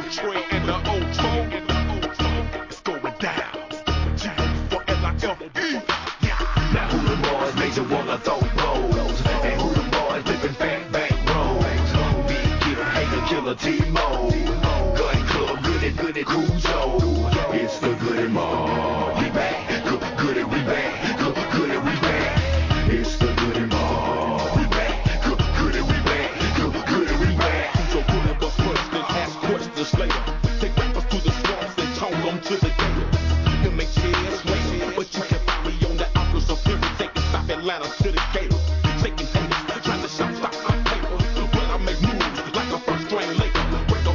trail and the old troll. It's going down. G for L-I-F-E. Now who the boys major wanna throw blows? And who the boys flipping fat bank rolls? Big kill, hater, killer, T-Mo. Gun club, good at Cujo. It's the Goody Mob.